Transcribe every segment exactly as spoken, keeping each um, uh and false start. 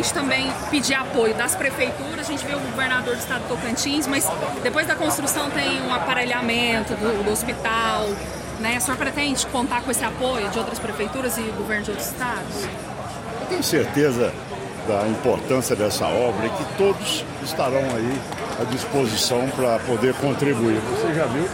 gente também pedir apoio das prefeituras. A gente vê o governador do estado do Tocantins, mas depois da construção tem um aparelhamento do, do hospital, né? A senhora pretende contar com esse apoio de outras prefeituras e governo de outros estados? Eu tenho certeza da importância dessa obra e que todos estarão aí à disposição para poder contribuir. Você já viu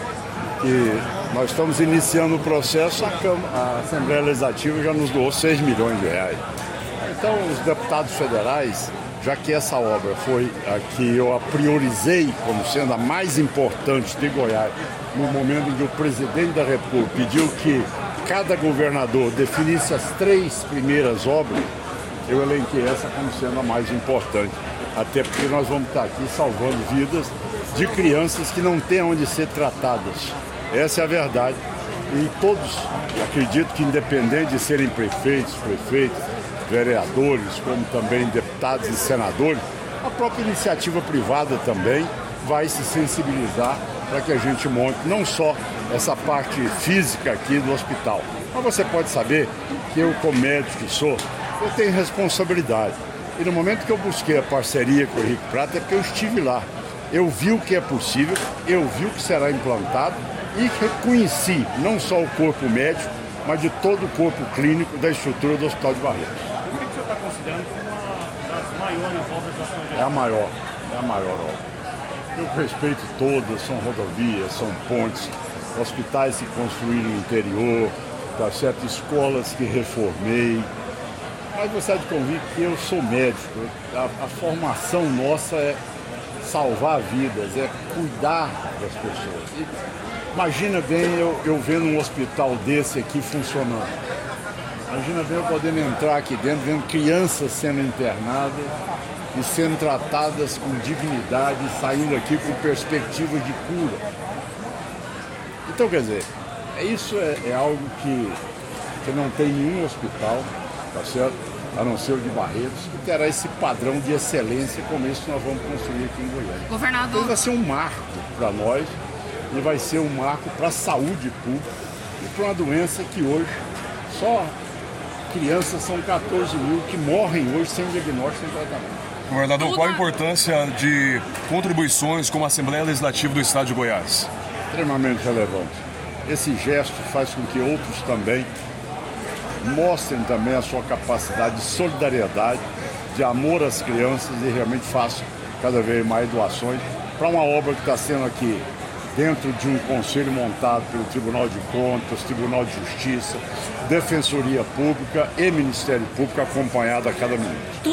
que nós estamos iniciando o processo, a, Câmara, a Assembleia Legislativa já nos doou seis milhões de reais. Então, os deputados federais, já que essa obra foi a que eu a priorizei como sendo a mais importante de Goiás, no momento em que o presidente da República pediu que cada governador definisse as três primeiras obras, eu elenquei essa como sendo a mais importante. Até porque nós vamos estar aqui salvando vidas de crianças que não têm onde ser tratadas. Essa é a verdade. E todos, acredito que independente de serem prefeitos, prefeitos, vereadores, como também deputados e senadores, a própria iniciativa privada também vai se sensibilizar para que a gente monte não só essa parte física aqui do hospital, mas você pode saber que eu, como médico que sou, eu tenho responsabilidade. E no momento que eu busquei a parceria com o Henrique Prata, é porque eu estive lá. Eu vi o que é possível, eu vi o que será implantado e reconheci não só o corpo médico, mas de todo o corpo clínico da estrutura do Hospital de Barretos. O que o senhor está considerando como uma das maiores obras da sua gestão? É a maior, é a maior obra. Eu respeito todas, são rodovias, são pontes, hospitais que construíram no interior, tá certo? Escolas que reformei. Mas você há de convir que eu sou médico, a, a formação nossa é salvar vidas, é cuidar das pessoas. E imagina bem eu, eu vendo um hospital desse aqui funcionando. Imagina bem eu podendo entrar aqui dentro, vendo crianças sendo internadas e sendo tratadas com dignidade, saindo aqui com perspectiva de cura. Então, quer dizer, isso é, é algo que, que não tem nenhum hospital, tá certo? A não ser o de Barretos, que terá esse padrão de excelência como esse que nós vamos construir aqui em Goiânia. Governador. Então vai ser um marco para nós e vai ser um marco para a saúde pública e para uma doença que hoje só crianças são quatorze mil que morrem hoje sem diagnóstico, sem tratamento. Governador, qual a importância de contribuições como a Assembleia Legislativa do Estado de Goiás? Extremamente relevante. Esse gesto faz com que outros também mostrem também a sua capacidade de solidariedade, de amor às crianças e realmente façam cada vez mais doações para uma obra que está sendo aqui dentro de um conselho montado pelo Tribunal de Contas, Tribunal de Justiça, Defensoria Pública e Ministério Público, acompanhado a cada minuto.